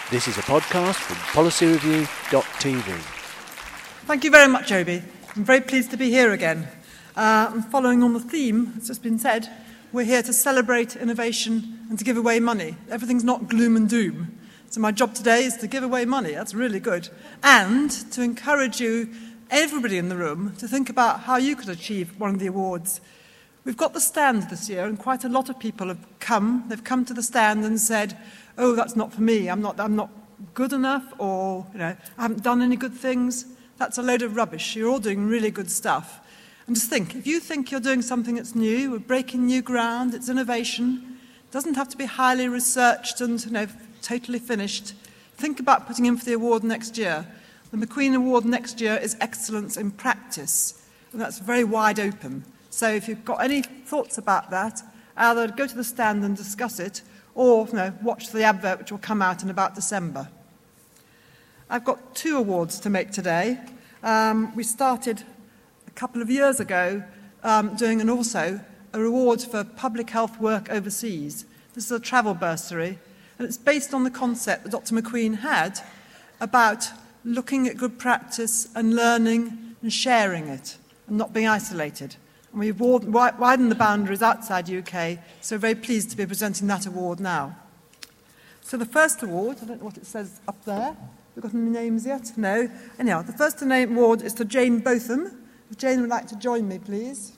This is a podcast from policyreview.tv. Thank you very much, Obi. I'm very pleased to be here again. And following on the theme, it's just been said, we're here to celebrate innovation and to give away money. Everything's not gloom and doom. So my job today is to give away money. That's really good. And to encourage you, everybody in the room, to think about how you could achieve one of the awards. We've got the stand this year, and quite a lot of people have come. They've come to the stand and said, oh, that's not for me. I'm not good enough, or I haven't done any good things. That's a load of rubbish. You're all doing really good stuff. And just think, if you think you're doing something that's new, we're breaking new ground, it's innovation, it doesn't have to be highly researched and totally finished. Think about putting in for the award next year. The Macqueen Award next year is Excellence in Practice, and that's very wide open. So if you've got any thoughts about that, either go to the stand and discuss it, or watch the advert which will come out in about December. I've got 2 awards to make today. We started a couple of years ago doing a reward for public health work overseas. This is a travel bursary, and it's based on the concept that Dr. Macqueen had about looking at good practice and learning and sharing it and not being isolated. And we've widened the boundaries outside the UK, so we're very pleased to be presenting that award now. So the first award, I don't know what it says up there. We've got any names yet? No. Anyhow, the first award is to Jane Botham. If Jane would like to join me, please.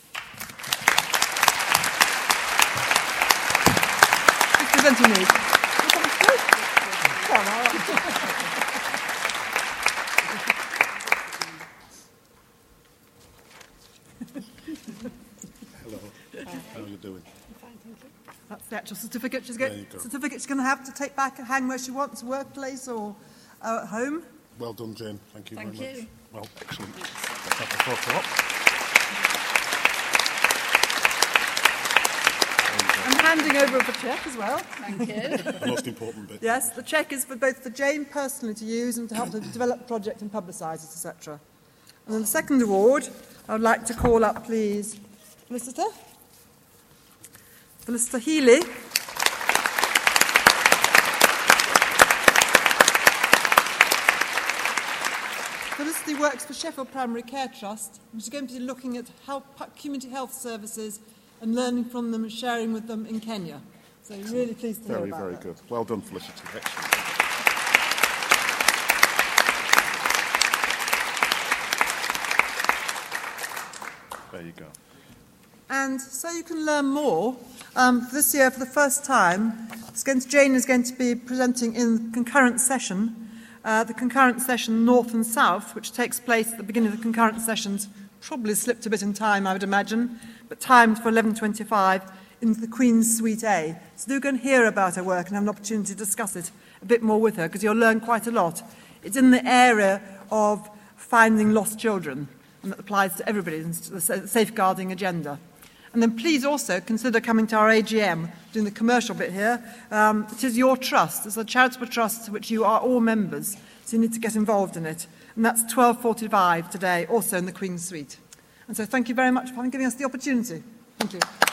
Who's presenting these? Hello. How are you doing? Fine, thank you. That's the actual certificate she's going to have to take back and hang where she wants, workplace or at home. Well done, Jane. Thank you very much. Thank you. Well, excellent. Let's have the photo up. I'm handing over the cheque as well. Thank you. The most important bit. Yes, the cheque is for both for Jane personally to use and to help to develop the project and publicise it, etc. And then the second award, I would like to call up, please, Felicita Healy. Felicity works for Sheffield Primary Care Trust, and she's going to be looking at how community health services and learning from them and sharing with them in Kenya. So really pleased to hear about that. Very good. Well done, Felicity. Excellent. There you go. And so you can learn more. This year, for the first time, Jane is going to be presenting in concurrent session, the concurrent session North and South, which takes place at the beginning of the concurrent sessions, probably slipped a bit in time, I would imagine, but timed for 11:25 in the Queen's Suite A. So do go and hear about her work and have an opportunity to discuss it a bit more with her, because you'll learn quite a lot. It's in the area of finding lost children, and that applies to everybody in the safeguarding agenda. And then please also consider coming to our AGM, doing the commercial bit here. It is your trust. It's a charitable trust to which you are all members, so you need to get involved in it. And that's 12:45 today, also in the Queen's Suite. And so thank you very much for giving us the opportunity. Thank you.